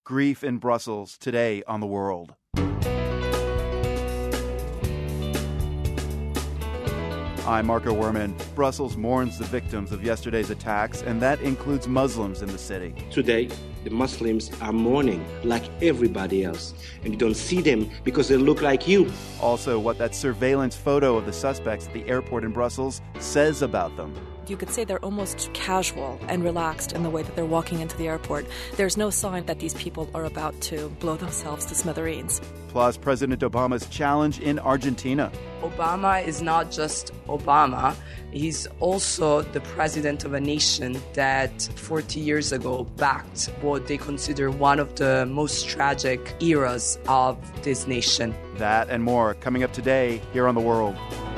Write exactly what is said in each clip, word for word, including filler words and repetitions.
Grief in Brussels today on The World. I'm Marco Werman. Brussels mourns the victims of yesterday's attacks, and that includes Muslims in the city. Today, the Muslims are mourning like everybody else, and you don't see them because they look like you. Also, what that surveillance photo of the suspects at the airport in Brussels says about them. You could say they're almost casual and relaxed in the way that they're walking into the airport. There's no sign that these people are about to blow themselves to smithereens. Plus, President Obama's challenge in Argentina. Obama is not just Obama. He's also the president of a nation that forty years ago backed what they consider one of the most tragic eras of this nation. That and more coming up today here on The World.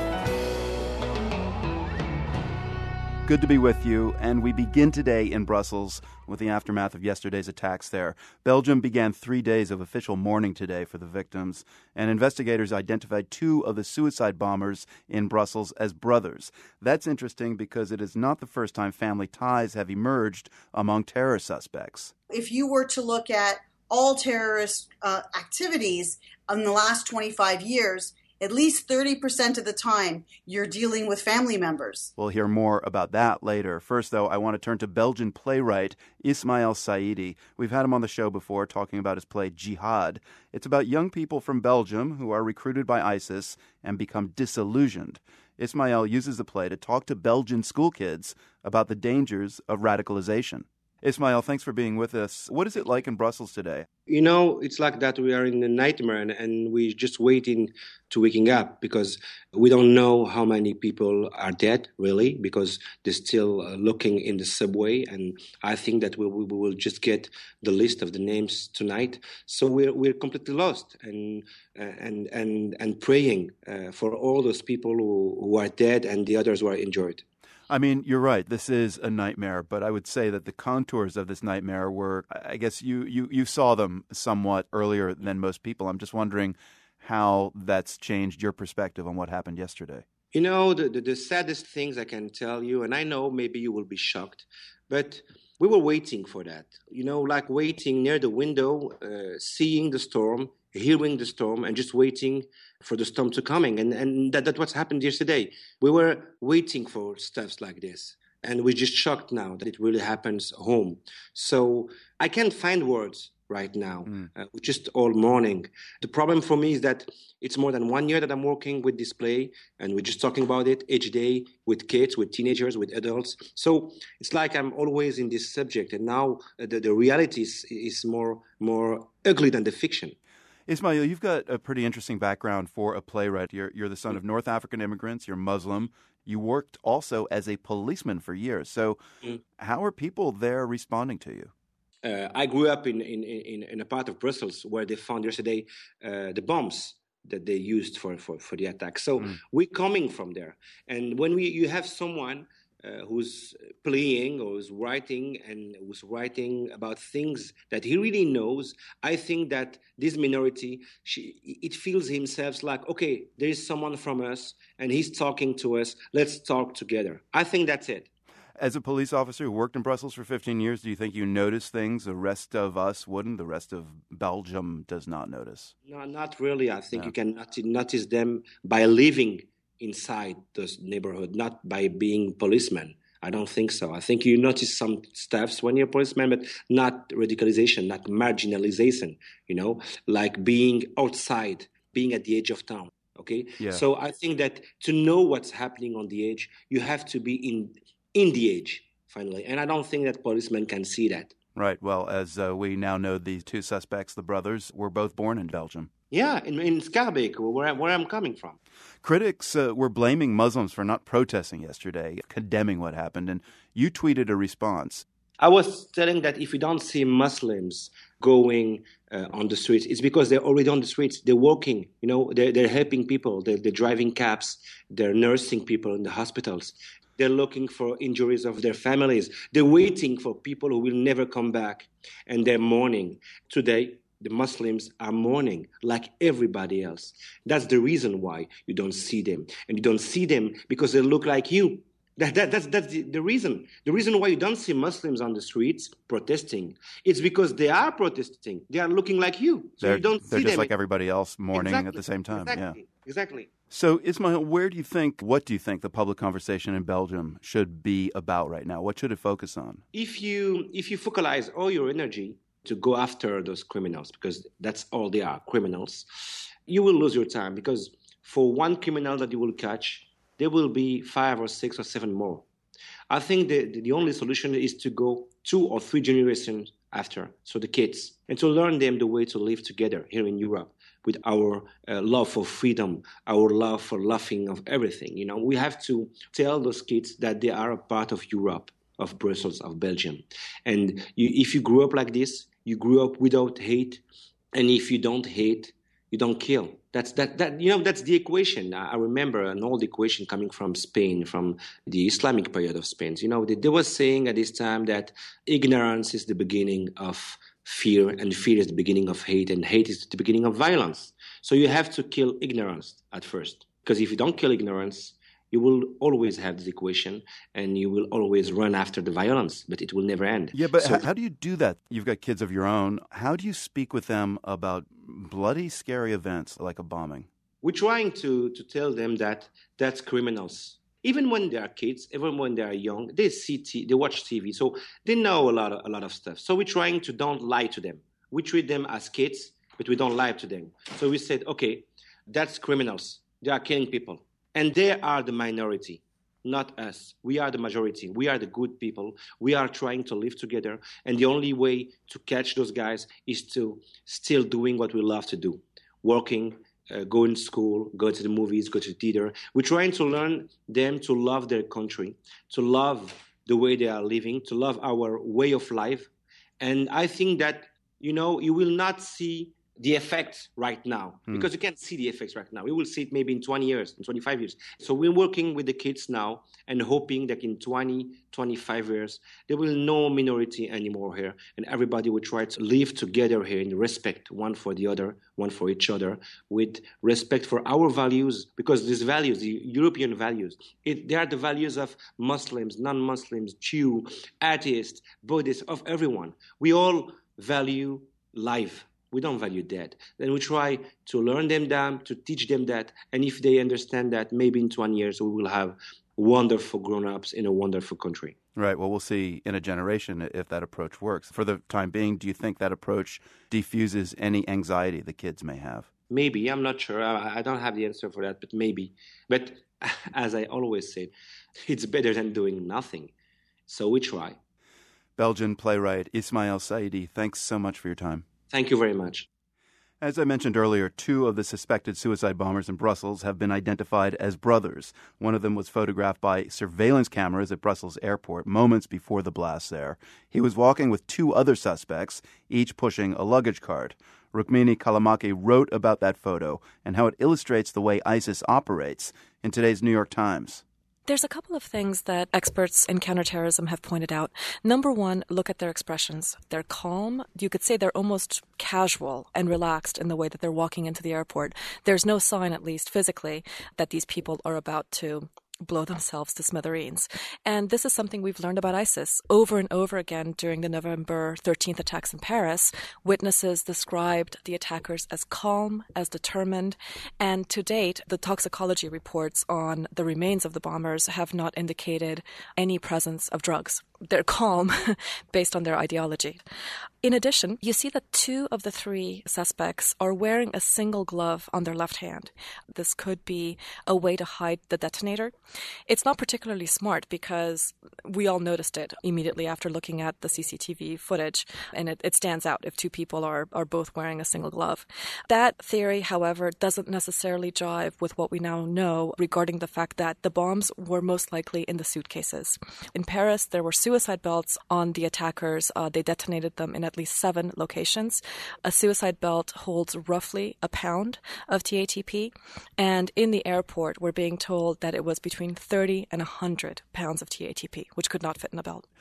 Good to be with you, and we begin today in Brussels with the aftermath of yesterday's attacks there. Belgium began three days of official mourning today for the victims, and investigators identified two of the suicide bombers in Brussels as brothers. That's interesting because it is not the first time family ties have emerged among terror suspects. If you were to look at all terrorist uh, activities in the last twenty-five years, at least thirty percent of the time, you're dealing with family members. We'll hear more about that later. First, though, I want to turn to Belgian playwright Ismail Saidi. We've had him on the show before talking about his play Jihad. It's about young people from Belgium who are recruited by ISIS and become disillusioned. Ismail uses the play to talk to Belgian school kids about the dangers of radicalization. Ismail, thanks for being with us. What is it like in Brussels today? You know, it's like that we are in a nightmare and, and we're just waiting to waking up because we don't know how many people are dead, really, because they're still uh, looking in the subway. And I think that we, we will just get the list of the names tonight. So we're we're completely lost and uh, and and and praying uh, for all those people who, who are dead and the others who are injured. I mean, you're right. This is a nightmare, but I would say that the contours of this nightmare were, I guess you, you, you saw them somewhat earlier than most people. I'm just wondering how that's changed your perspective on what happened yesterday. You know, the, the, the saddest things I can tell you, and I know maybe you will be shocked, but we were waiting for that. You know, like waiting near the window, uh, seeing the storm, hearing the storm, and just waiting for the storm to coming. And, and that, that's what's happened yesterday. We were waiting for stuff like this. And we're just shocked now that it really happens home. So I can't find words right now. Mm. Uh, we're just all mourning. The problem for me is that it's more than one year that I'm working with this play, and we're just talking about it each day with kids, with teenagers, with adults. So it's like I'm always in this subject, and now uh, the, the reality is, is more more ugly than the fiction. Ismail, you've got a pretty interesting background for a playwright. You're, you're the son of North African immigrants. You're Muslim. You worked also as a policeman for years. So mm. how are people there responding to you? Uh, I grew up in, in, in, in a part of Brussels where they found yesterday uh, the bombs that they used for, for, for the attack. So mm. we're coming from there. And when we you have someone uh, who's playing or who's writing and who's writing about things that he really knows, I think that this minority, she, it feels himself like, okay, there is someone from us and he's talking to us. Let's talk together. I think that's it. As a police officer who worked in Brussels for fifteen years, do you think you notice things the rest of us wouldn't, the rest of Belgium does not notice? No, not really. I think no. you can notice them by living inside this neighborhood, not by being policemen. I don't think so. I think you notice some stuffs when you're a policeman, but not radicalization, not marginalization, you know, like being outside, being at the edge of town. Okay? Yeah. So I think that to know what's happening on the edge, you have to be in in the edge, finally. And I don't think that policemen can see that. Right. Well, as uh, we now know, the two suspects, the brothers, were both born in Belgium. Yeah, in, in Schaerbeek, where, where I'm coming from. Critics uh, were blaming Muslims for not protesting yesterday, condemning what happened, and you tweeted a response. I was telling that if you don't see Muslims going uh, on the streets, it's because they're already on the streets. They're walking, you know, they're, they're helping people. They're, they're driving cabs. They're nursing people in the hospitals. They're looking for injuries of their families. They're waiting for people who will never come back. And they're mourning. Today, the Muslims are mourning like everybody else. That's the reason why you don't see them. And you don't see them because they look like you. That, that, that's that's the, the reason. The reason why you don't see Muslims on the streets protesting, it's because they are protesting. They are looking like you. So they're you don't they're see just them. like everybody else mourning exactly. at the same time. Exactly. Yeah. Exactly. So, Ismail, where do you think, what do you think the public conversation in Belgium should be about right now? What should it focus on? If you if you focalize all your energy to go after those criminals, because that's all they are, criminals, you will lose your time, because for one criminal that you will catch, there will be five or six or seven more. I think the, the only solution is to go two or three generations after, so the kids, and to learn them the way to live together here in Europe with our uh, love for freedom, our love for laughing of everything. You know, we have to tell those kids that they are a part of Europe, of Brussels, of Belgium. And you, if you grew up like this, you grew up without hate, and if you don't hate, you don't kill. That's that that you know that's the equation. I remember an old equation coming from Spain, from the Islamic period of Spain. You know, they, they were saying at this time that ignorance is the beginning of fear, and fear is the beginning of hate, and hate is the beginning of violence. So you have to kill ignorance at first, because if you don't kill ignorance, you will always have this equation, and you will always run after the violence, but it will never end. Yeah, but so, how do you do that? You've got kids of your own. How do you speak with them about bloody, scary events like a bombing? We're trying to, to tell them that that's criminals. Even when they are kids, even when they are young, they see t- they watch T V, so they know a lot of, a lot of stuff. So we're trying to don't lie to them. We treat them as kids, but we don't lie to them. So we said, okay, that's criminals. They are killing people. And they are the minority, not us. We are the majority. We are the good people. We are trying to live together. And the only way to catch those guys is to still doing what we love to do, working, uh, going to school, go to the movies, go to the theater. We're trying to learn them to love their country, to love the way they are living, to love our way of life. And I think that, you know, you will not see the effects right now, because mm. you can't see the effects right now. We will see it maybe in twenty years, in twenty-five years. So we're working with the kids now and hoping that in twenty, twenty-five years, there will no minority anymore here, and everybody will try to live together here in respect, one for the other, one for each other, with respect for our values, because these values, the European values, it, they are the values of Muslims, non-Muslims, Jew, atheists, Buddhists, of everyone. We all value life. We don't value death. Then we try to learn them that, to teach them that. And if they understand that, maybe in twenty years we will have wonderful grown-ups in a wonderful country. Right. Well, we'll see in a generation if that approach works. For the time being, do you think that approach diffuses any anxiety the kids may have? Maybe. I'm not sure. I, I don't have the answer for that, but maybe. But as I always say, it's better than doing nothing. So we try. Belgian playwright Ismail Saidi, thanks so much for your time. Thank you very much. As I mentioned earlier, two of the suspected suicide bombers in Brussels have been identified as brothers. One of them was photographed by surveillance cameras at Brussels airport moments before the blast there. He was walking with two other suspects, each pushing a luggage cart. Rukmini Callimachi wrote about that photo and how it illustrates the way ISIS operates in today's New York Times. There's a couple of things that experts in counterterrorism have pointed out. Number one, look at their expressions. They're calm. You could say they're almost casual and relaxed in the way that they're walking into the airport. There's no sign, at least physically, that these people are about to blow themselves to smithereens. And this is something we've learned about ISIS over and over again during the November thirteenth attacks in Paris. Witnesses described the attackers as calm, as determined, and to date, the toxicology reports on the remains of the bombers have not indicated any presence of drugs. They're calm based on their ideology. In addition, you see that two of the three suspects are wearing a single glove on their left hand. This could be a way to hide the detonator. It's not particularly smart because we all noticed it immediately after looking at the C C T V footage, and it, it stands out if two people are, are both wearing a single glove. That theory, however, doesn't necessarily jive with what we now know regarding the fact that the bombs were most likely in the suitcases. In Paris, there were suicide belts on the attackers. Uh, they detonated them in at least seven locations. A suicide belt holds roughly a pound of T A T P, and in the airport, we're being told that it was between thirty and one hundred pounds of T A T P, which could not fit in a belt.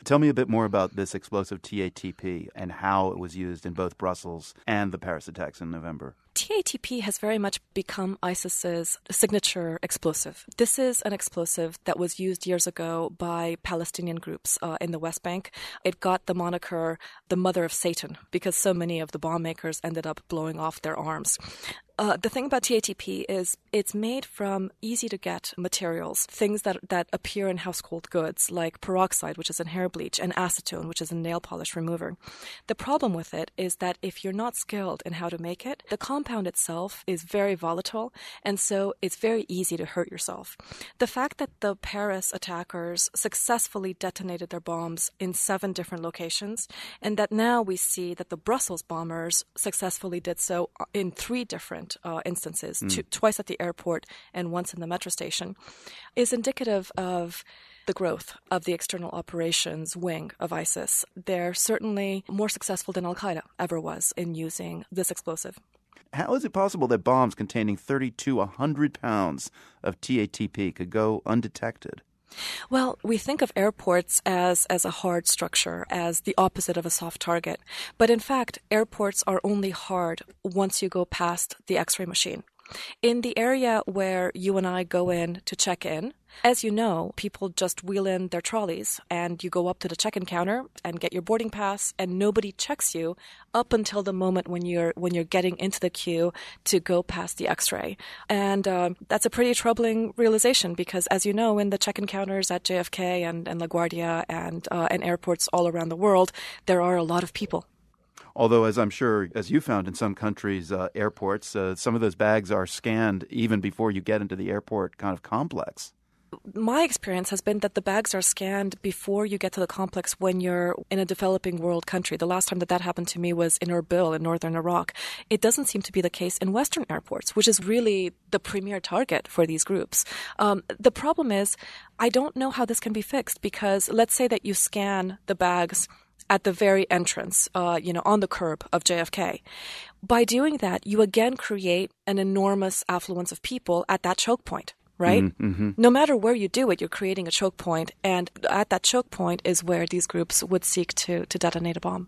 Tell me a bit more about this explosive T A T P and how it was used in both Brussels and the Paris attacks in November. T A T P has very much become ISIS's signature explosive. This is an explosive that was used years ago by Palestinian groups uh, in the West Bank. It got the moniker the Mother of Satan because so many of the bomb makers ended up blowing off their arms. Uh, the thing about T A T P is it's made from easy-to-get materials, things that that appear in household goods, like peroxide, which is in hair bleach, and acetone, which is a nail polish remover. The problem with it is that if you're not skilled in how to make it, the compound itself is very volatile, and so it's very easy to hurt yourself. The fact that the Paris attackers successfully detonated their bombs in seven different locations, and that now we see that the Brussels bombers successfully did so in three different Uh, instances, mm. two, twice at the airport and once in the metro station, is indicative of the growth of the external operations wing of ISIS. They're certainly more successful than Al-Qaeda ever was in using this explosive. How is it possible that bombs containing thirty to one hundred pounds of T A T P could go undetected? Well, we think of airports as, as a hard structure, as the opposite of a soft target. But in fact, airports are only hard once you go past the X-ray machine. In the area where you and I go in to check in, as you know, people just wheel in their trolleys and you go up to the check-in counter and get your boarding pass and nobody checks you up until the moment when you're when you're getting into the queue to go past the X-ray. And uh, that's a pretty troubling realization because, as you know, in the check-in counters at J F K and, and LaGuardia and, uh, and airports all around the world, there are a lot of people. Although, as I'm sure, as you found in some countries' uh, airports, uh, some of those bags are scanned even before you get into the airport kind of complex. My experience has been that the bags are scanned before you get to the complex when you're in a developing world country. The last time that that happened to me was in Erbil in northern Iraq. It doesn't seem to be the case in Western airports, which is really the premier target for these groups. Um, the problem is, I don't know how this can be fixed because let's say that you scan the bags at the very entrance, uh, you know, on the curb of J F K. By doing that, you again create an enormous affluence of people at that choke point. Right? Mm-hmm. No matter where you do it, you're creating a choke point, and at that choke point is where these groups would seek to, to detonate a bomb.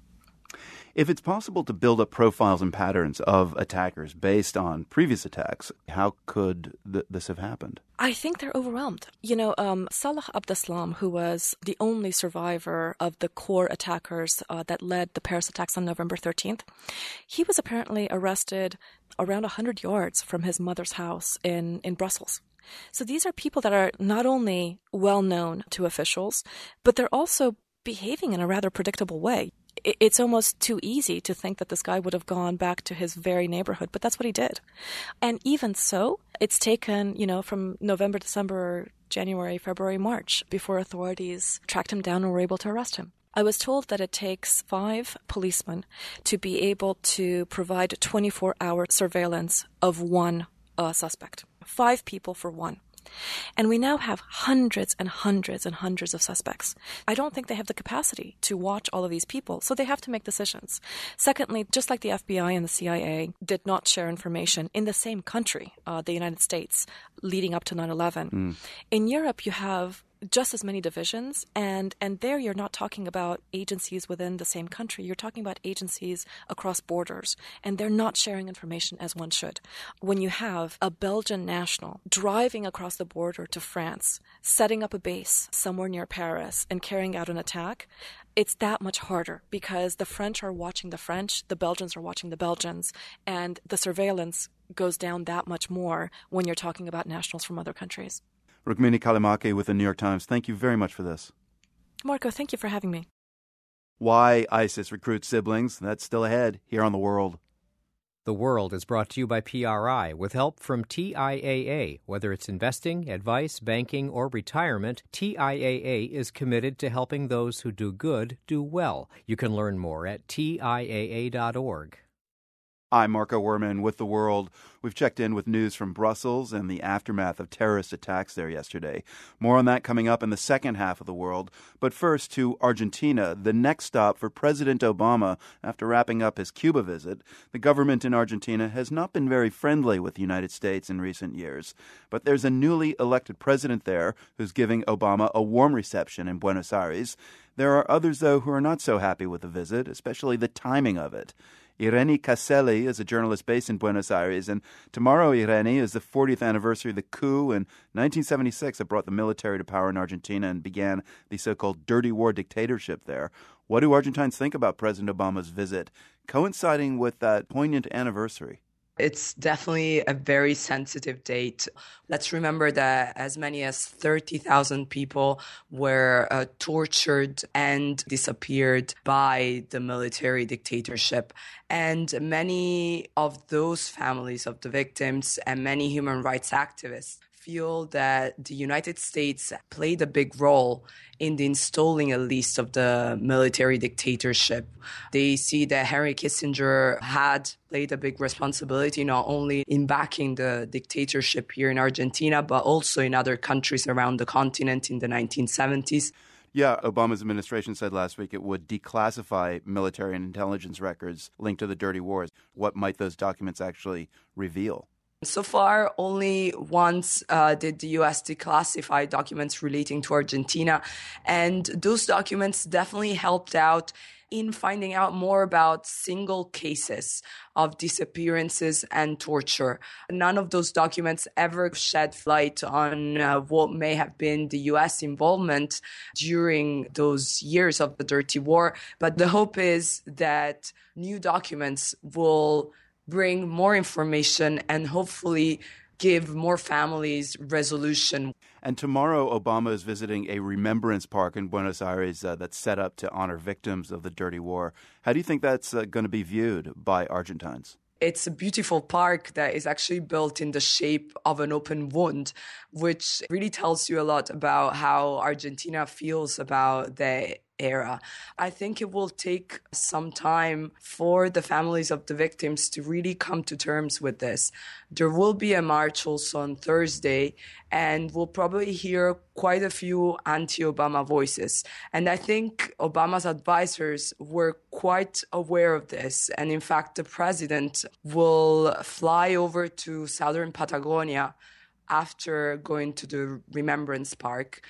If it's possible to build up profiles and patterns of attackers based on previous attacks, how could th- this have happened? I think they're overwhelmed. You know, um, Salah Abdeslam, who was the only survivor of the core attackers uh, that led the Paris attacks on November thirteenth, he was apparently arrested around one hundred yards from his mother's house in, in Brussels. So these are people that are not only well known to officials, but they're also behaving in a rather predictable way. It's almost too easy to think that this guy would have gone back to his very neighborhood, but that's what he did. And even so, it's taken, you know, from November, December, January, February, March before authorities tracked him down and were able to arrest him. I was told that it takes five policemen to be able to provide twenty-four hour surveillance of one uh, suspect. Five people for one. And we now have hundreds and hundreds and hundreds of suspects. I don't think they have the capacity to watch all of these people, so they have to make decisions. Secondly, just like the F B I and the C I A did not share information in the same country, uh, the United States, leading up to nine eleven, mm. in Europe you have just as many divisions, and, and there you're not talking about agencies within the same country. You're talking about agencies across borders, and they're not sharing information as one should. When you have a Belgian national driving across the border to France, setting up a base somewhere near Paris, and carrying out an attack, it's that much harder because the French are watching the French, the Belgians are watching the Belgians, and the surveillance goes down that much more when you're talking about nationals from other countries. Rukmini Callimachi with the New York Times, thank you very much for this. Marco, thank you for having me. Why ISIS recruits siblings, that's still ahead here on The World. The World is brought to you by P R I with help from T I A A. Whether it's investing, advice, banking, or retirement, T I A A is committed to helping those who do good do well. You can learn more at T I A A dot org. I'm Marco Werman with The World. We've checked in with news from Brussels and the aftermath of terrorist attacks there yesterday. More on that coming up in the second half of The World. But first to Argentina, the next stop for President Obama after wrapping up his Cuba visit. The government in Argentina has not been very friendly with the United States in recent years. But there's a newly elected president there who's giving Obama a warm reception in Buenos Aires. There are others, though, who are not so happy with the visit, especially the timing of it. Irene Caselli is a journalist based in Buenos Aires, and tomorrow, Irene, is the fortieth anniversary of the coup in nineteen seventy-six that brought the military to power in Argentina and began the so-called dirty war dictatorship there. What do Argentines think about President Obama's visit, coinciding with that poignant anniversary? It's definitely a very sensitive date. Let's remember that as many as thirty thousand people were uh, tortured and disappeared by the military dictatorship. And many of those families of the victims and many human rights activists feel that the United States played a big role in the installing at least of the military dictatorship. They see that Henry Kissinger had played a big responsibility not only in backing the dictatorship here in Argentina, but also in other countries around the continent in the nineteen seventies. Yeah, Obama's administration said last week it would declassify military and intelligence records linked to the dirty wars. What might those documents actually reveal? So far, only once uh, did the U S declassify documents relating to Argentina. And those documents definitely helped out in finding out more about single cases of disappearances and torture. None of those documents ever shed light on uh, what may have been the U S involvement during those years of the dirty war. But the hope is that new documents will bring more information and hopefully give more families resolution. And tomorrow, Obama is visiting a remembrance park in Buenos Aires uh, that's set up to honor victims of the dirty war. How do you think that's uh, going to be viewed by Argentines? It's a beautiful park that is actually built in the shape of an open wound, which really tells you a lot about how Argentina feels about the era. I think it will take some time for the families of the victims to really come to terms with this. There will be a march also on Thursday, and we'll probably hear quite a few anti-Obama voices. And I think Obama's advisors were quite aware of this. And in fact, the president will fly over to southern Patagonia after going to the Remembrance Park.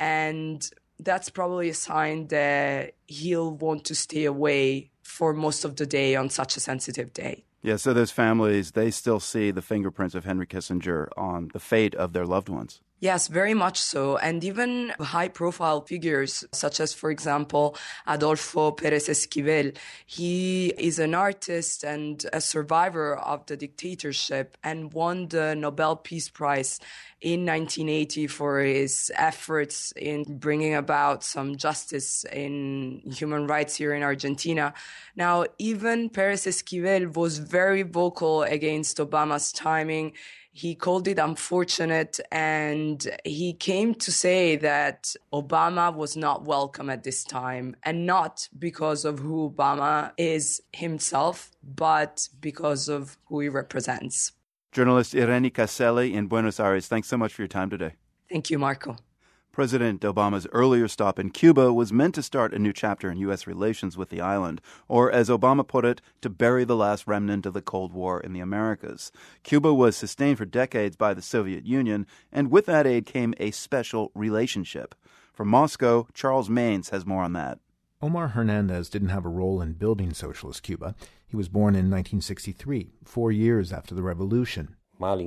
And that's probably a sign that he'll want to stay away for most of the day on such a sensitive day. Yeah, so those families, they still see the fingerprints of Henry Kissinger on the fate of their loved ones. Yes, very much so. And even high-profile figures, such as, for example, Adolfo Pérez Esquivel. He is an artist and a survivor of the dictatorship and won the Nobel Peace Prize in nineteen eighty for his efforts in bringing about some justice in human rights here in Argentina. Now, even Pérez Esquivel was very vocal against Obama's timing. He called it unfortunate, and he came to say that Obama was not welcome at this time, and not because of who Obama is himself, but because of who he represents. Journalist Irene Caselli in Buenos Aires, thanks so much for your time today. Thank you, Marco. President Obama's earlier stop in Cuba was meant to start a new chapter in U S relations with the island, or as Obama put it, to bury the last remnant of the Cold War in the Americas. Cuba was sustained for decades by the Soviet Union, and with that aid came a special relationship. From Moscow, Charles Maynes has more on that. Omar Hernandez didn't have a role in building socialist Cuba. He was born in nineteen sixty-three, four years after the revolution.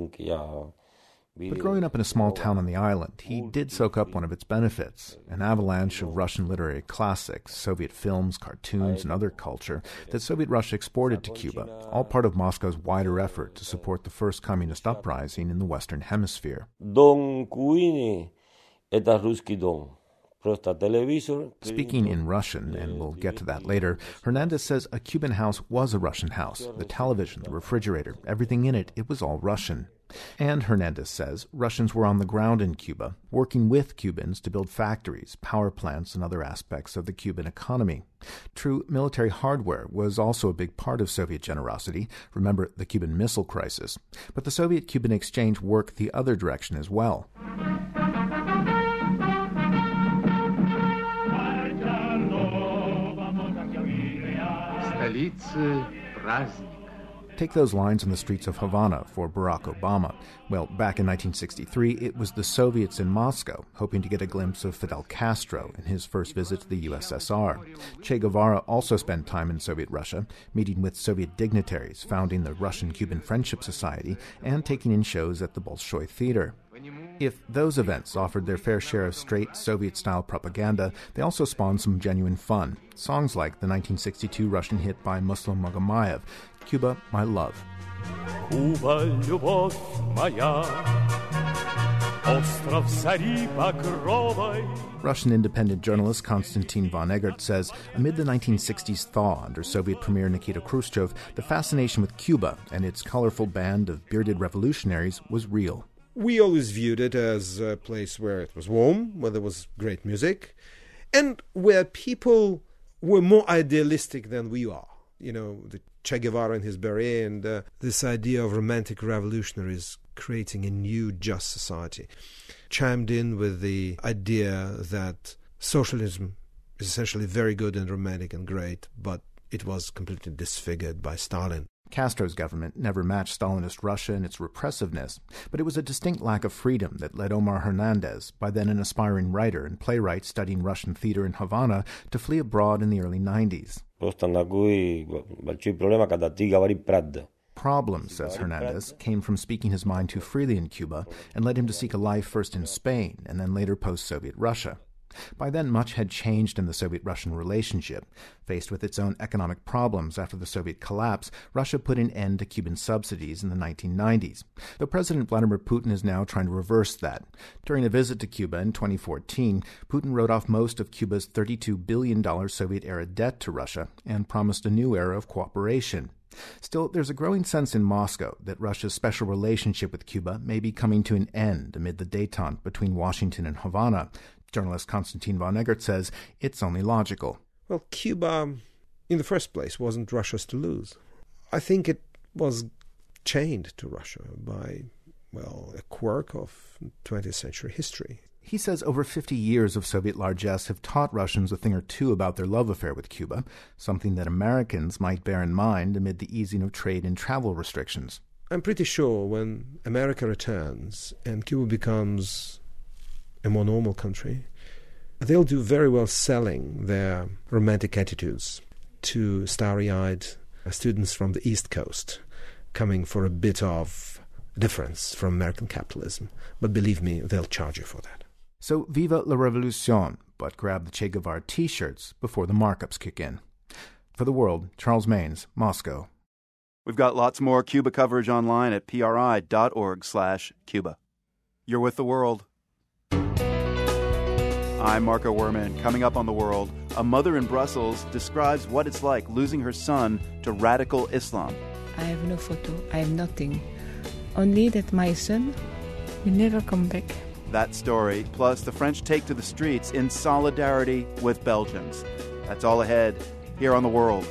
But growing up in a small town on the island, he did soak up one of its benefits, an avalanche of Russian literary classics, Soviet films, cartoons, and other culture that Soviet Russia exported to Cuba, all part of Moscow's wider effort to support the first communist uprising in the Western Hemisphere. Speaking in Russian, and we'll get to that later, Hernandez says a Cuban house was a Russian house. The television, the refrigerator, everything in it, it was all Russian. And Hernandez says Russians were on the ground in Cuba, working with Cubans to build factories, power plants, and other aspects of the Cuban economy. True, military hardware was also a big part of Soviet generosity. Remember the Cuban Missile Crisis. But the Soviet-Cuban exchange worked the other direction as well. Take those lines on the streets of Havana for Barack Obama. Well, back in nineteen sixty-three, it was the Soviets in Moscow, hoping to get a glimpse of Fidel Castro in his first visit to the U S S R. Che Guevara also spent time in Soviet Russia, meeting with Soviet dignitaries, founding the Russian-Cuban Friendship Society, and taking in shows at the Bolshoi Theater. If those events offered their fair share of straight Soviet-style propaganda, they also spawned some genuine fun. Songs like the nineteen sixty-two Russian hit by Muslim Magomаев, Cuba, My Love. Cuba, любовь моя, остров зари багровой. Russian independent journalist Konstantin von Egert says, amid the nineteen sixties thaw under Soviet Premier Nikita Khrushchev, the fascination with Cuba and its colorful band of bearded revolutionaries was real. We always viewed it as a place where it was warm, where there was great music, and where people were more idealistic than we are. You know, the Che Guevara and his beret, and uh, this idea of romantic revolutionaries creating a new just society chimed in with the idea that socialism is essentially very good and romantic and great, but it was completely disfigured by Stalin. Castro's government never matched Stalinist Russia in its repressiveness, but it was a distinct lack of freedom that led Omar Hernandez, by then an aspiring writer and playwright studying Russian theater in Havana, to flee abroad in the early nineties. Problem, says Hernandez, came from speaking his mind too freely in Cuba and led him to seek a life first in Spain and then later post-Soviet Russia. By then, much had changed in the Soviet-Russian relationship. Faced with its own economic problems after the Soviet collapse, Russia put an end to Cuban subsidies in the nineteen nineties. Though President Vladimir Putin is now trying to reverse that. During a visit to Cuba in twenty fourteen, Putin wrote off most of Cuba's thirty-two billion dollars Soviet-era debt to Russia and promised a new era of cooperation. Still, there's a growing sense in Moscow that Russia's special relationship with Cuba may be coming to an end amid the détente between Washington and Havana. Journalist Konstantin von Egert says it's only logical. Well, Cuba, in the first place, wasn't Russia's to lose. I think it was chained to Russia by, well, a quirk of twentieth century history. He says over fifty years of Soviet largesse have taught Russians a thing or two about their love affair with Cuba, something that Americans might bear in mind amid the easing of trade and travel restrictions. I'm pretty sure when America returns and Cuba becomes a more normal country, they'll do very well selling their romantic attitudes to starry-eyed students from the East Coast coming for a bit of difference from American capitalism. But believe me, they'll charge you for that. So viva la revolution, but grab the Che Guevara T-shirts before the markups kick in. For The World, Charles Maynes, Moscow. We've got lots more Cuba coverage online at pri.org slash Cuba. You're with The World. I'm Marco Werman. Coming up on The World, a mother in Brussels describes what it's like losing her son to radical Islam. I have no photo. I have nothing. Only that my son will never come back. That story, plus the French take to the streets in solidarity with Belgians. That's all ahead here on The World.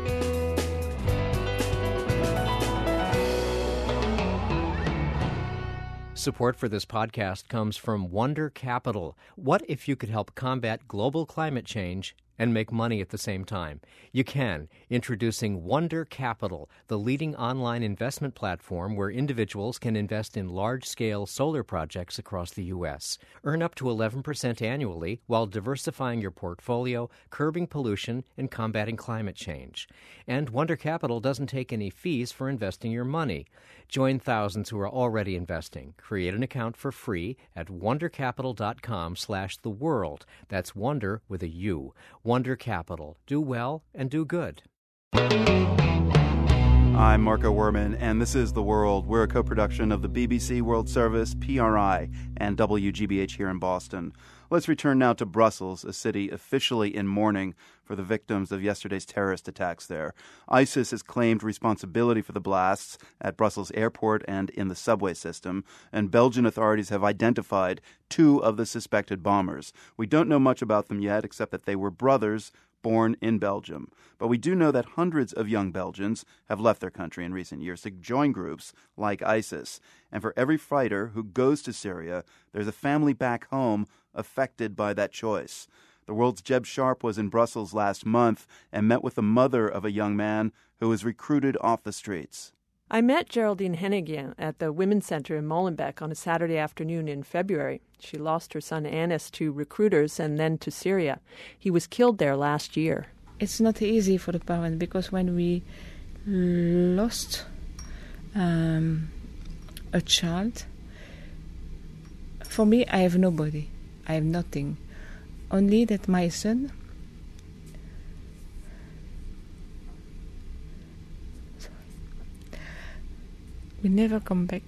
Support for this podcast comes from Wonder Capital. What if you could help combat global climate change and make money at the same time? You can. Introducing Wonder Capital, the leading online investment platform where individuals can invest in large-scale solar projects across the U S. Earn up to eleven percent annually while diversifying your portfolio, curbing pollution, and combating climate change. And Wonder Capital doesn't take any fees for investing your money. Join thousands who are already investing. Create an account for free at wondercapital.com slash the world. That's Wonder with a U. Wonder Capital. Do well and do good. I'm Marco Werman, and this is The World. We're a co-production of the B B C World Service, P R I, and W G B H here in Boston. Let's return now to Brussels, a city officially in mourning for the victims of yesterday's terrorist attacks there. ISIS has claimed responsibility for the blasts at Brussels airport and in the subway system, and Belgian authorities have identified two of the suspected bombers. We don't know much about them yet, except that they were brothers born in Belgium. But we do know that hundreds of young Belgians have left their country in recent years to join groups like ISIS. And for every fighter who goes to Syria, there's a family back home affected by that choice. The World's Jeb Sharp was in Brussels last month and met with the mother of a young man who was recruited off the streets. I met Geraldine Henegien at the Women's Center in Molenbeek on a Saturday afternoon in February. She lost her son Anis to recruiters and then to Syria. He was killed there last year. It's not easy for the parents because when we lost um, a child, for me, I have nobody. I have nothing. Only that my son will never come back.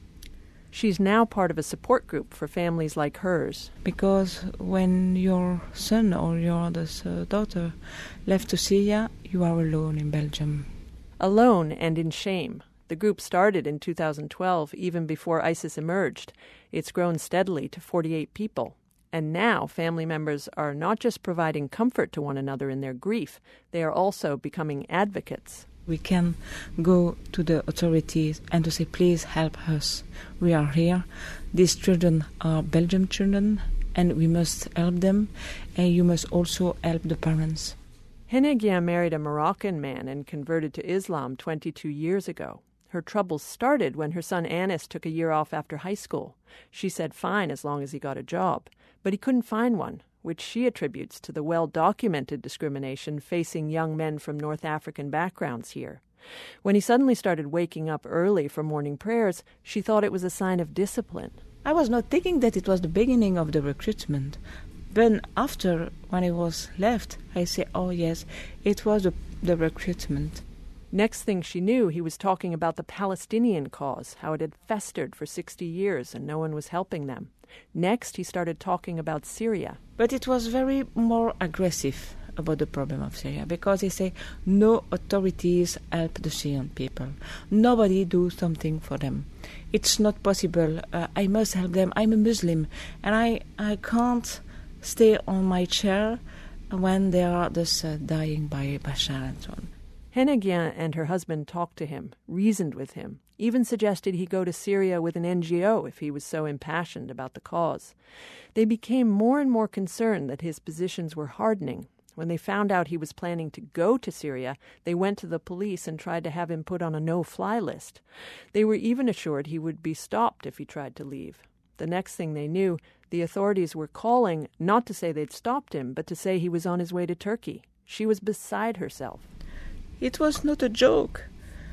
She's now part of a support group for families like hers. Because when your son or your other daughter left to Syria, you are alone in Belgium. Alone and in shame. The group started in two thousand twelve, even before ISIS emerged. It's grown steadily to forty-eight people. And now family members are not just providing comfort to one another in their grief, they are also becoming advocates. We can go to the authorities and to say, please help us. We are here. These children are Belgian children, and we must help them, and you must also help the parents. Henegien married a Moroccan man and converted to Islam twenty-two years ago. Her troubles started when her son Anis took a year off after high school. She said fine as long as he got a job, but he couldn't find one, which she attributes to the well-documented discrimination facing young men from North African backgrounds here. When he suddenly started waking up early for morning prayers, she thought it was a sign of discipline. I was not thinking that it was the beginning of the recruitment. But after, when I was left, I say, oh yes, it was the, the recruitment. Next thing she knew, he was talking about the Palestinian cause, how it had festered for sixty years and no one was helping them. Next, he started talking about Syria. But it was very more aggressive about the problem of Syria, because he said no authorities help the Syrian people. Nobody do something for them. It's not possible. Uh, I must help them. I'm a Muslim, and I, I can't stay on my chair when they are just uh, dying by Bashar and so on. Henegien and her husband talked to him, reasoned with him, even suggested he go to Syria with an N G O if he was so impassioned about the cause. They became more and more concerned that his positions were hardening. When they found out he was planning to go to Syria, they went to the police and tried to have him put on a no-fly list. They were even assured he would be stopped if he tried to leave. The next thing they knew, the authorities were calling not to say they'd stopped him, but to say he was on his way to Turkey. She was beside herself. It was not a joke.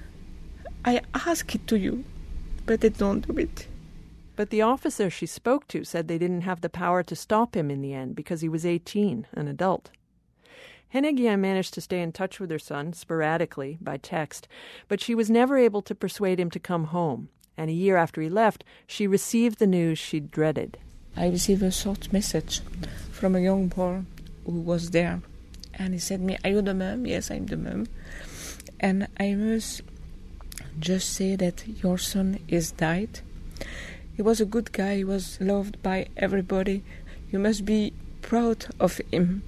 I ask it to you, but they don't do it. But the officer she spoke to said they didn't have the power to stop him in the end because he was eighteen, an adult. Henegien managed to stay in touch with her son, sporadically, by text, but she was never able to persuade him to come home. And a year after he left, she received the news she dreaded. I received a short message from a young boy who was there. And he said to me, are you the mom? Yes, I'm the mom. And I must just say that your son is died. He was a good guy. He was loved by everybody. You must be proud of him.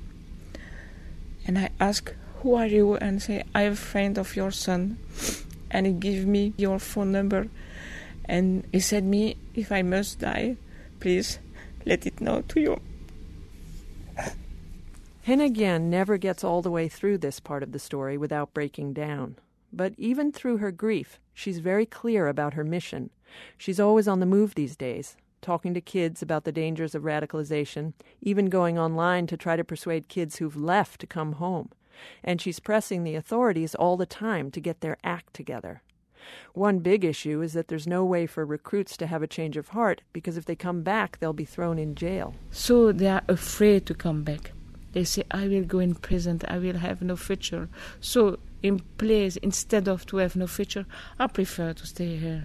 And I asked, who are you? And say, I'm a friend of your son. And he gave me your phone number. And he said me, if I must die, please let it know to you. Henegien never gets all the way through this part of the story without breaking down. But even through her grief, she's very clear about her mission. She's always on the move these days, talking to kids about the dangers of radicalization, even going online to try to persuade kids who've left to come home. And she's pressing the authorities all the time to get their act together. One big issue is that there's no way for recruits to have a change of heart, because if they come back, they'll be thrown in jail. So they are afraid to come back. They say, I will go in prison, I will have no future. So in place instead of to have no future, I prefer to stay here.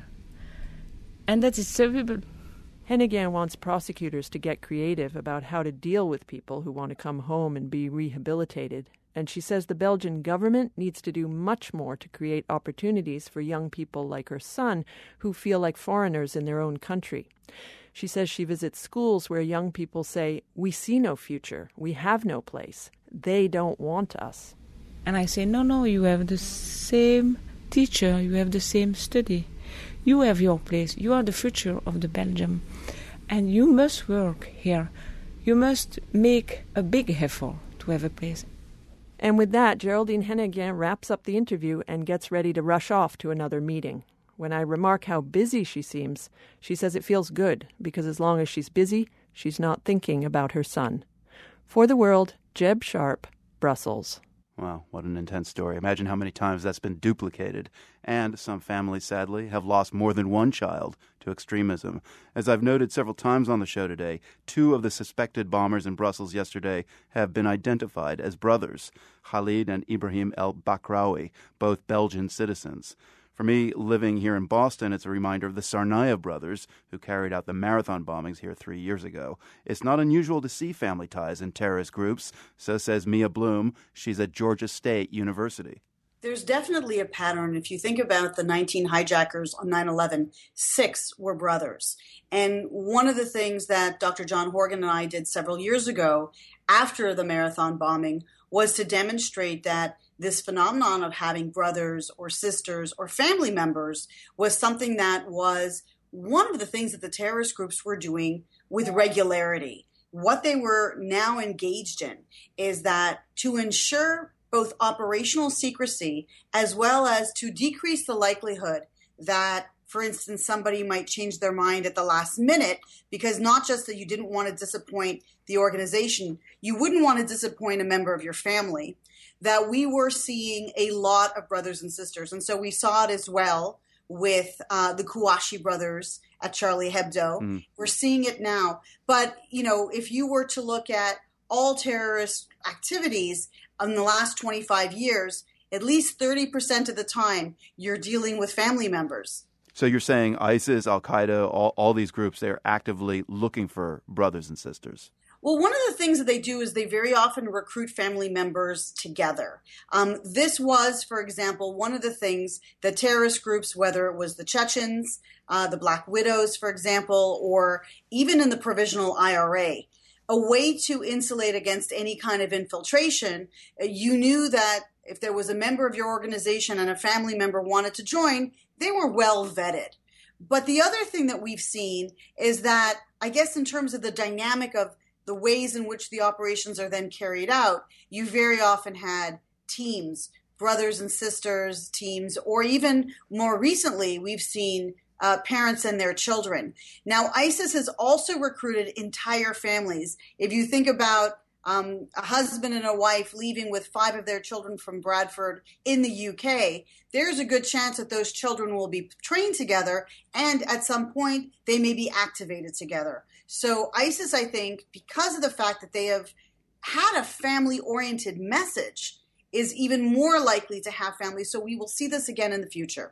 And that is terrible. Hennigan wants prosecutors to get creative about how to deal with people who want to come home and be rehabilitated. And she says the Belgian government needs to do much more to create opportunities for young people like her son who feel like foreigners in their own country. She says she visits schools where young people say, we see no future, we have no place, they don't want us. And I say, no, no, you have the same teacher, you have the same study. You have your place. You are the future of the Belgium. And you must work here. You must make a big effort to have a place. And with that, Geraldine Hennigan wraps up the interview and gets ready to rush off to another meeting. When I remark how busy she seems, she says it feels good, because as long as she's busy, she's not thinking about her son. For the World, Jeb Sharp, Brussels. Wow, what an intense story. Imagine how many times that's been duplicated. And some families, sadly, have lost more than one child to extremism. As I've noted several times on the show today, two of the suspected bombers in Brussels yesterday have been identified as brothers, Khalid and Ibrahim El Bakraoui, both Belgian citizens. For me, living here in Boston, it's a reminder of the Tsarnaev brothers who carried out the marathon bombings here three years ago. It's not unusual to see family ties in terrorist groups, so says Mia Bloom. She's at Georgia State University. There's definitely a pattern. If you think about the nineteen hijackers on nine eleven, six were brothers. And one of the things that Doctor John Horgan and I did several years ago after the marathon bombing was to demonstrate that this phenomenon of having brothers or sisters or family members was something that was one of the things that the terrorist groups were doing with regularity. What they were now engaged in is that to ensure both operational secrecy as well as to decrease the likelihood that, for instance, somebody might change their mind at the last minute, because not just that you didn't want to disappoint the organization, you wouldn't want to disappoint a member of your family, that we were seeing a lot of brothers and sisters. And so we saw it as well with uh, the Kouachi brothers at Charlie Hebdo. Mm. We're seeing it now. But, you know, if you were to look at all terrorist activities in the last twenty-five years, at least thirty percent of the time, you're dealing with family members. So you're saying ISIS, Al-Qaeda, all, all these groups, they're actively looking for brothers and sisters? Well, one of the things that they do is they very often recruit family members together. Um, this was, for example, one of the things that terrorist groups, whether it was the Chechens, uh, the Black Widows, for example, or even in the provisional I R A, a way to insulate against any kind of infiltration. You knew that if there was a member of your organization and a family member wanted to join, they were well vetted. But the other thing that we've seen is that, I guess in terms of the dynamic of the ways in which the operations are then carried out, you very often had teams, brothers and sisters teams, or even more recently, we've seen uh, parents and their children. Now, ISIS has also recruited entire families. If you think about um, a husband and a wife leaving with five of their children from Bradford in the U K, there's a good chance that those children will be trained together, and at some point, they may be activated together. So ISIS, I think, because of the fact that they have had a family-oriented message, is even more likely to have families. So we will see this again in the future.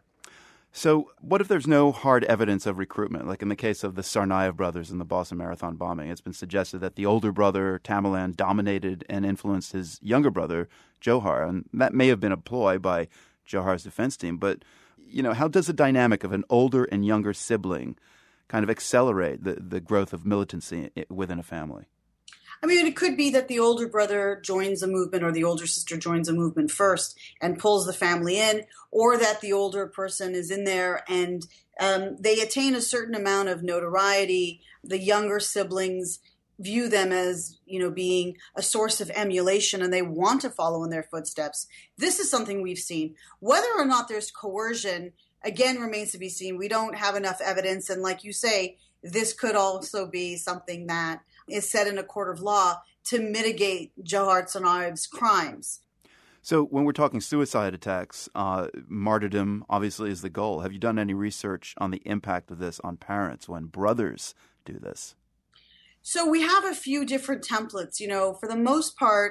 So what if there's no hard evidence of recruitment? Like in the case of the Tsarnaev brothers in the Boston Marathon bombing, it's been suggested that the older brother, Tamerlan, dominated and influenced his younger brother, Johar. And that may have been a ploy by Johar's defense team. But, you know, how does the dynamic of an older and younger sibling kind of accelerate the, the growth of militancy within a family? I mean, it could be that the older brother joins a movement or the older sister joins a movement first and pulls the family in, or that the older person is in there and um, they attain a certain amount of notoriety. The younger siblings view them as, you know, being a source of emulation and they want to follow in their footsteps. This is something we've seen. Whether or not there's coercion, again, remains to be seen. We don't have enough evidence. And like you say, this could also be something that is set in a court of law to mitigate Johar Tsarnaev's crimes. So when we're talking suicide attacks, uh, martyrdom obviously is the goal. Have you done any research on the impact of this on parents when brothers do this? So we have a few different templates. You know, for the most part,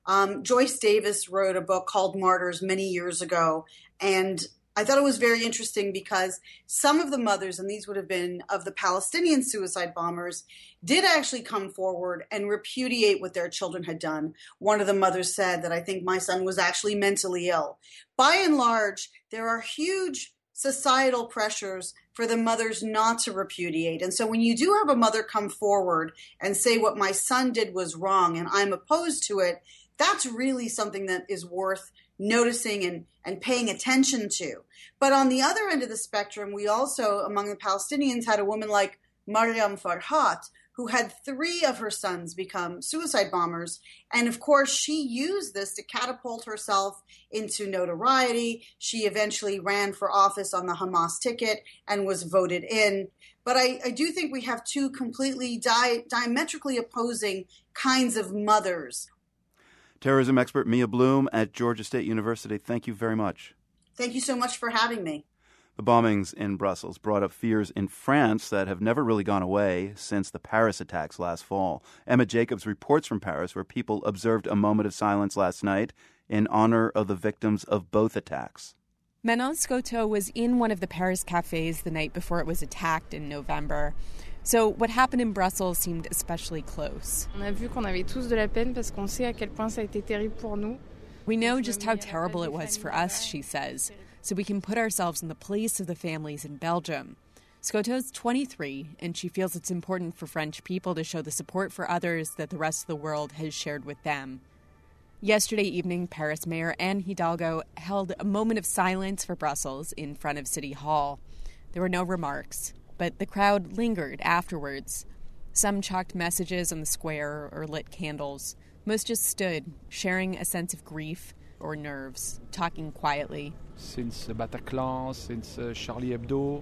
Um, Joyce Davis wrote a book called Martyrs many years ago, and I thought it was very interesting because some of the mothers, and these would have been of the Palestinian suicide bombers, did actually come forward and repudiate what their children had done. One of the mothers said that, I think my son was actually mentally ill. By and large, there are huge societal pressures for the mothers not to repudiate. And so when you do have a mother come forward and say what my son did was wrong and I'm opposed to it, that's really something that is worth noticing and, and paying attention to. But on the other end of the spectrum, we also, among the Palestinians, had a woman like Mariam Farhat, who had three of her sons become suicide bombers. And of course, she used this to catapult herself into notoriety. She eventually ran for office on the Hamas ticket and was voted in. But I, I do think we have two completely di- diametrically opposing kinds of mothers. Terrorism expert Mia Bloom at Georgia State University, thank you very much. Thank you so much for having me. The bombings in Brussels brought up fears in France that have never really gone away since the Paris attacks last fall. Emma Jacobs reports from Paris, where people observed a moment of silence last night in honor of the victims of both attacks. Manon Scotto was in one of the Paris cafes the night before it was attacked in November. So what happened in Brussels seemed especially close. On a vu qu'on avait tous de la peine parce qu'on sait à quel point ça a été terrible pour nous. We know just how terrible it was for us, she says, so we can put ourselves in the place of the families in Belgium. Scotto's twenty-three, and she feels it's important for French people to show the support for others that the rest of the world has shared with them. Yesterday evening, Paris Mayor Anne Hidalgo held a moment of silence for Brussels in front of City Hall. There were no remarks, but the crowd lingered afterwards. Some chalked messages on the square or lit candles. Most just stood, sharing a sense of grief or nerves, talking quietly. Since the Bataclan, since uh, Charlie Hebdo,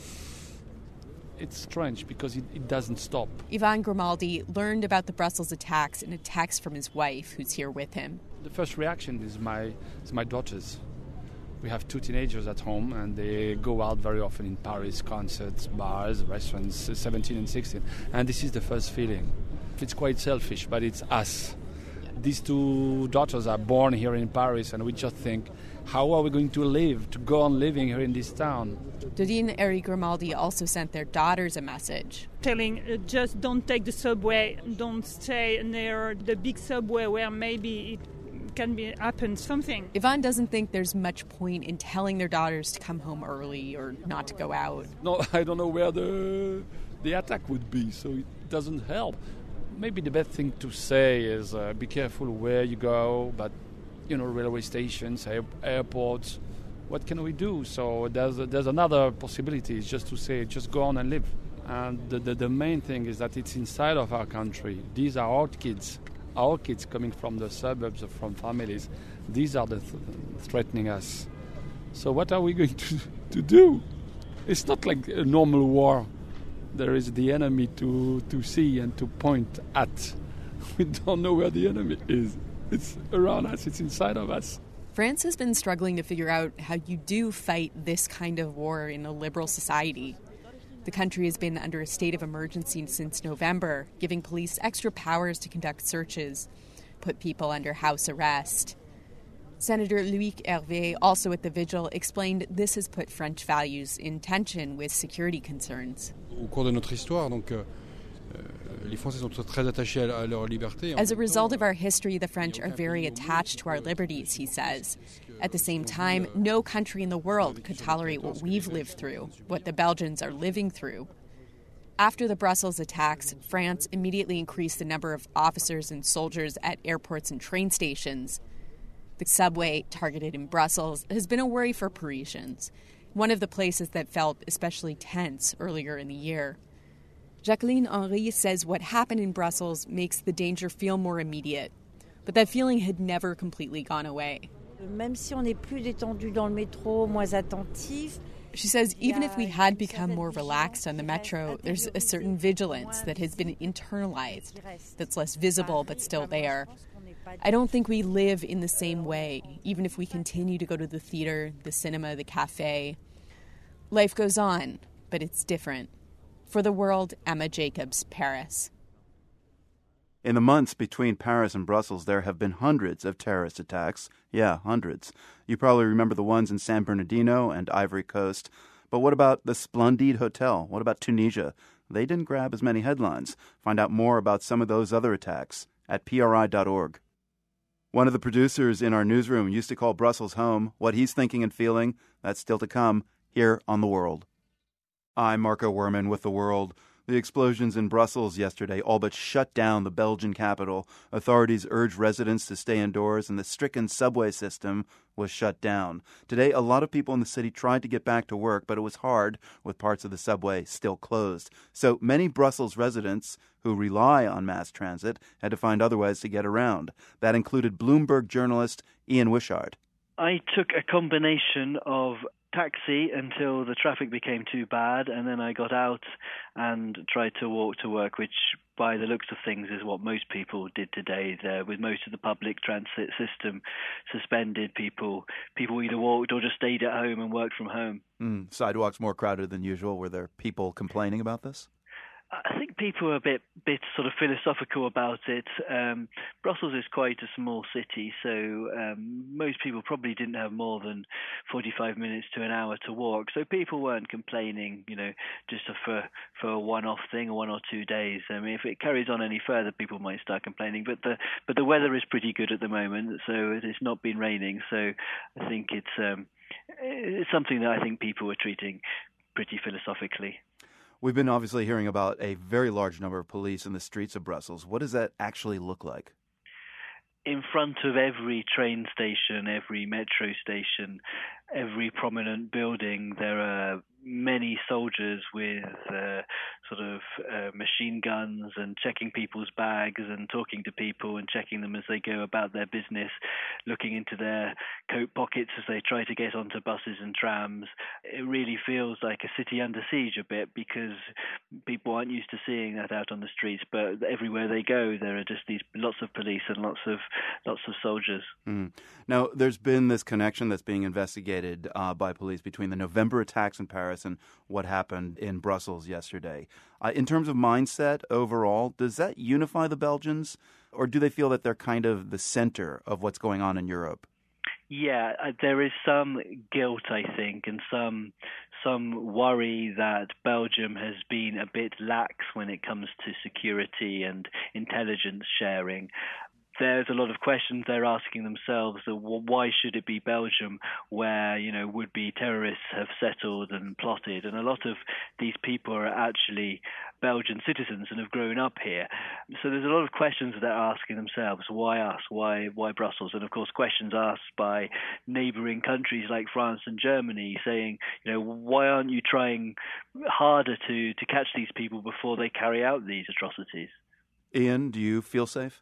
it's strange because it, it doesn't stop. Ivan Grimaldi learned about the Brussels attacks in a text from his wife, who's here with him. The first reaction is my, is my daughters. We have two teenagers at home, and they go out very often in Paris, concerts, bars, restaurants, seventeen and sixteen. And this is the first feeling. It's quite selfish, but it's us. These two daughters are born here in Paris, and we just think, how are we going to live, to go on living here in this town? Dodine and Eric Grimaldi also sent their daughters a message. Telling, uh, just don't take the subway, don't stay near the big subway where maybe it can be happen something. Ivan doesn't think there's much point in telling their daughters to come home early or not to go out. No, I don't know where the the attack would be, so it doesn't help. Maybe the best thing to say is uh, be careful where you go, but, you know, railway stations, air, airports, what can we do? So there's there's another possibility, is just to say, just go on and live. And the, the, the main thing is that it's inside of our country. These are our kids, our kids coming from the suburbs or from families. These are the th- threatening us. So what are we going to, to do? It's not like a normal war. There is the enemy to, to see and to point at. We don't know where the enemy is. It's around us. It's inside of us. France has been struggling to figure out how you do fight this kind of war in a liberal society. The country has been under a state of emergency since November, giving police extra powers to conduct searches, put people under house arrest. Senator Loïc Hervé, also at the vigil, explained this has put French values in tension with security concerns. Au cours de notre histoire, donc, euh, les Français sont très attachés à leur liberté. As a result of our history, the French are very attached to our liberties, he says. At the same time, no country in the world could tolerate what we've lived through, what the Belgians are living through. After the Brussels attacks, France immediately increased the number of officers and soldiers at airports and train stations. The subway, targeted in Brussels, has been a worry for Parisians, one of the places that felt especially tense earlier in the year. Jacqueline Henry says what happened in Brussels makes the danger feel more immediate, but that feeling had never completely gone away. Même si on est plus détendu dans le métro, moins attentif. She says even if we had become more relaxed on the metro, there's a certain vigilance that has been internalized, that's less visible but still there. I don't think we live in the same way, even if we continue to go to the theater, the cinema, the cafe. Life goes on, but it's different. For The World, Emma Jacobs, Paris. In the months between Paris and Brussels, there have been hundreds of terrorist attacks. Yeah, hundreds. You probably remember the ones in San Bernardino and Ivory Coast. But what about the Splendide Hotel? What about Tunisia? They didn't grab as many headlines. Find out more about some of those other attacks at P R I dot org. One of the producers in our newsroom used to call Brussels home. What he's thinking and feeling, that's still to come here on The World. I'm Marco Werman with The World. The explosions in Brussels yesterday all but shut down the Belgian capital. Authorities urged residents to stay indoors, and the stricken subway system was shut down. Today, a lot of people in the city tried to get back to work, but it was hard, with parts of the subway still closed. So many Brussels residents who rely on mass transit had to find other ways to get around. That included Bloomberg journalist Ian Wishart. I took a combination of taxi until the traffic became too bad, and then I got out and tried to walk to work, which by the looks of things is what most people did today. There, with most of the public transit system suspended, people people either walked or just stayed at home and worked from home. Mm, sidewalks more crowded than usual. Were there people complaining about this? I think people are a bit, bit sort of philosophical about it. Um, Brussels is quite a small city, so um, most people probably didn't have more than forty-five minutes to an hour to walk. So people weren't complaining, you know, just for for a one-off thing or one or two days. I mean, if it carries on any further, people might start complaining. But the but the weather is pretty good at the moment, so it's not been raining. So I think it's um, it's something that I think people are treating pretty philosophically. We've been obviously hearing about a very large number of police in the streets of Brussels. What does that actually look like? In front of every train station, every metro station, every prominent building, there are many soldiers with uh, sort of uh, machine guns and checking people's bags and talking to people and checking them as they go about their business, looking into their coat pockets as they try to get onto buses and trams. It really feels like a city under siege a bit, because people aren't used to seeing that out on the streets, but everywhere they go there are just these lots of police and lots of lots of soldiers. Mm. Now, there's been this connection that's being investigated uh, by police between the November attacks in Paris and what happened in Brussels yesterday. Uh, in terms of mindset overall, does that unify the Belgians, or do they feel that they're kind of the center of what's going on in Europe? Yeah, uh, there is some guilt, I think, and some some worry that Belgium has been a bit lax when it comes to security and intelligence sharing. There's a lot of questions they're asking themselves. That why should it be Belgium, where, you know, would-be terrorists have settled and plotted? And a lot of these people are actually Belgian citizens and have grown up here. So there's a lot of questions that they're asking themselves. Why us? Why why Brussels? And of course, questions asked by neighbouring countries like France and Germany, saying, you know, why aren't you trying harder to to catch these people before they carry out these atrocities? Ian, do you feel safe?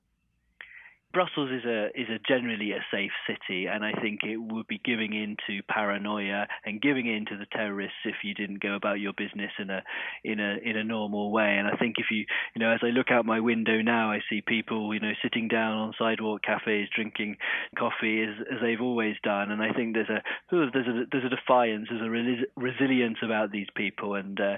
Brussels is a is a generally a safe city, and I think it would be giving in to paranoia and giving in to the terrorists if you didn't go about your business in a in a in a normal way. And I think if you you know, as I look out my window now, I see people, you know, sitting down on sidewalk cafes drinking coffee as as they've always done. And I think there's a there's a there's a defiance, there's a res- resilience about these people, and uh,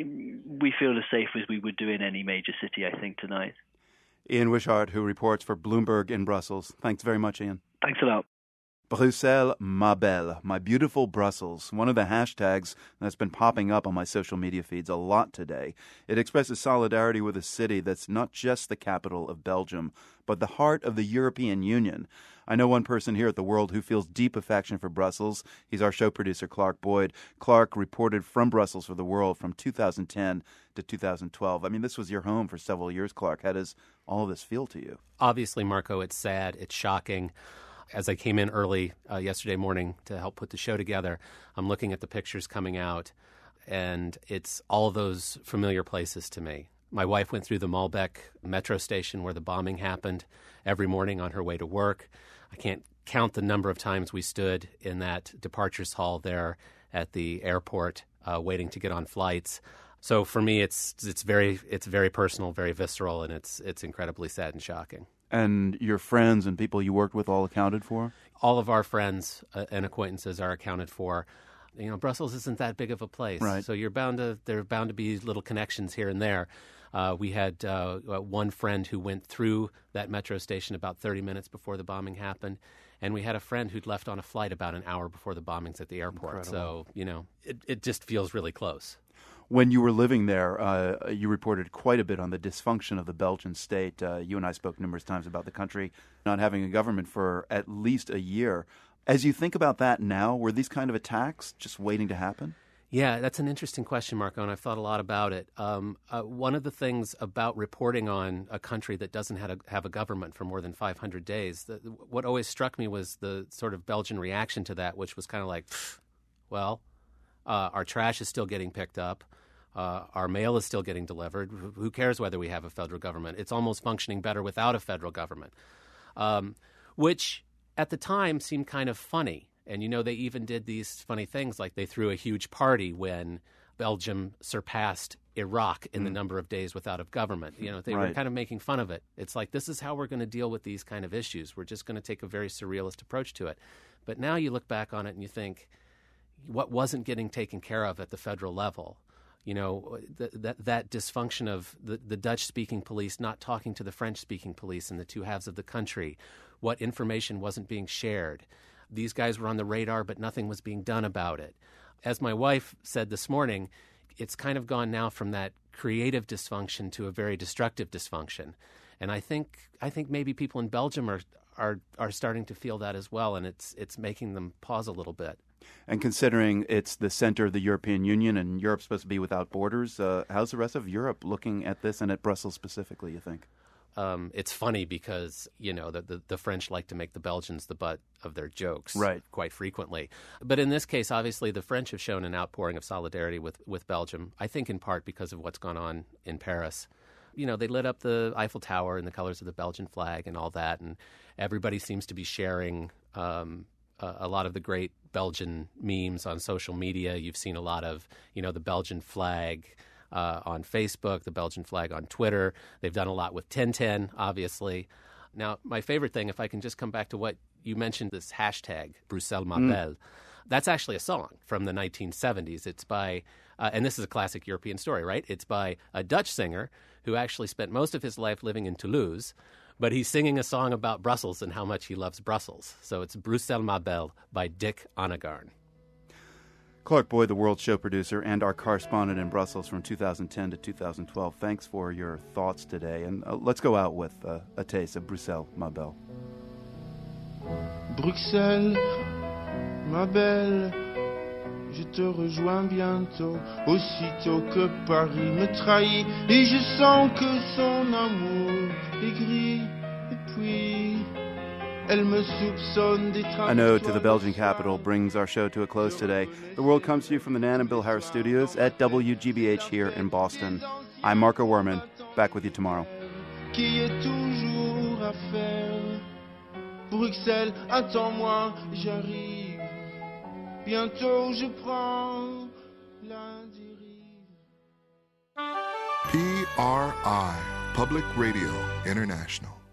we feel as safe as we would do in any major city, I think, tonight. Ian Wishart, who reports for Bloomberg in Brussels. Thanks very much, Ian. Thanks a lot. Bruxelles, ma belle, my beautiful Brussels, one of the hashtags that's been popping up on my social media feeds a lot today. It expresses solidarity with a city that's not just the capital of Belgium, but the heart of the European Union. I know one person here at The World who feels deep affection for Brussels. He's our show producer, Clark Boyd. Clark reported from Brussels for The World from two thousand ten to two thousand twelve. I mean, this was your home for several years, Clark. How does all of this feel to you? Obviously, Marco, it's sad. It's shocking. As I came in early uh, yesterday morning to help put the show together, I'm looking at the pictures coming out, and it's all of those familiar places to me. My wife went through the Malbec metro station where the bombing happened every morning on her way to work. I can't count the number of times we stood in that departures hall there at the airport uh, waiting to get on flights. So for me, it's it's very it's very personal, very visceral, and it's it's incredibly sad and shocking. And your friends and people you worked with all accounted for? All of our friends uh, and acquaintances are accounted for. You know, Brussels isn't that big of a place. Right. So you're bound to, there are bound to be little connections here and there. Uh, we had uh, one friend who went through that metro station about thirty minutes before the bombing happened. And we had a friend who'd left on a flight about an hour before the bombings at the airport. Incredible. So, you know, it, it just feels really close. When you were living there, uh, you reported quite a bit on the dysfunction of the Belgian state. Uh, you and I spoke numerous times about the country not having a government for at least a year. As you think about that now, were these kind of attacks just waiting to happen? Yeah, that's an interesting question, Marco, and I've thought a lot about it. Um, uh, one of the things about reporting on a country that doesn't have a, have a government for more than five hundred days, the, what always struck me was the sort of Belgian reaction to that, which was kind of like, well, uh, our trash is still getting picked up. Uh, our mail is still getting delivered. Who cares whether we have a federal government? It's almost functioning better without a federal government, um, which at the time seemed kind of funny. And, you know, they even did these funny things, like they threw a huge party when Belgium surpassed Iraq in mm. the number of days without a government. You know, they right. were kind of making fun of it. It's like, this is how we're going to deal with these kind of issues. We're just going to take a very surrealist approach to it. But now you look back on it and you think, what wasn't getting taken care of at the federal level? You know, th- that that dysfunction of the, the Dutch-speaking police not talking to the French-speaking police in the two halves of the country, what information wasn't being shared. These guys were on the radar, but nothing was being done about it. As my wife said this morning, it's kind of gone now from that creative dysfunction to a very destructive dysfunction. And I think I think maybe people in Belgium are are are starting to feel that as well, and it's it's making them pause a little bit. And considering it's the center of the European Union and Europe's supposed to be without borders, uh, how's the rest of Europe looking at this and at Brussels specifically, you think? Um, it's funny because, you know, the, the, the French like to make the Belgians the butt of their jokes right. quite frequently. But in this case, obviously, the French have shown an outpouring of solidarity with, with Belgium, I think in part because of what's gone on in Paris. You know, they lit up the Eiffel Tower in the colors of the Belgian flag and all that, and everybody seems to be sharing um, a, a lot of the great Belgian memes on social media. You've seen a lot of, you know, the Belgian flag Uh, on Facebook, the Belgian flag on Twitter. They've done a lot with Tintin, obviously. Now, my favorite thing, if I can just come back to what you mentioned, this hashtag, Bruxelles ma belle, mm. that's actually a song from the nineteen seventies. It's by, uh, and this is a classic European story, right? It's by a Dutch singer who actually spent most of his life living in Toulouse, but he's singing a song about Brussels and how much he loves Brussels. So it's Bruxelles ma belle by Dick Annegaarn. Clark Boyd, the World Show producer and our correspondent in Brussels from two thousand ten to two thousand twelve. Thanks for your thoughts today. And uh, let's go out with uh, a taste of Bruxelles, ma belle. Bruxelles, ma belle, je te rejoins bientôt, aussitôt que Paris me trahit, et je sens que son amour est gris, et puis... A note to the Belgian capital brings our show to a close today. The World comes to you from the Nan and Bill Harris studios at W G B H here in Boston. I'm Marco Werman, back with you tomorrow. Qui est toujours à faire. Bruxelles, attends-moi, j'arrive. Bientôt je prends la dérive. P R I, Public Radio International.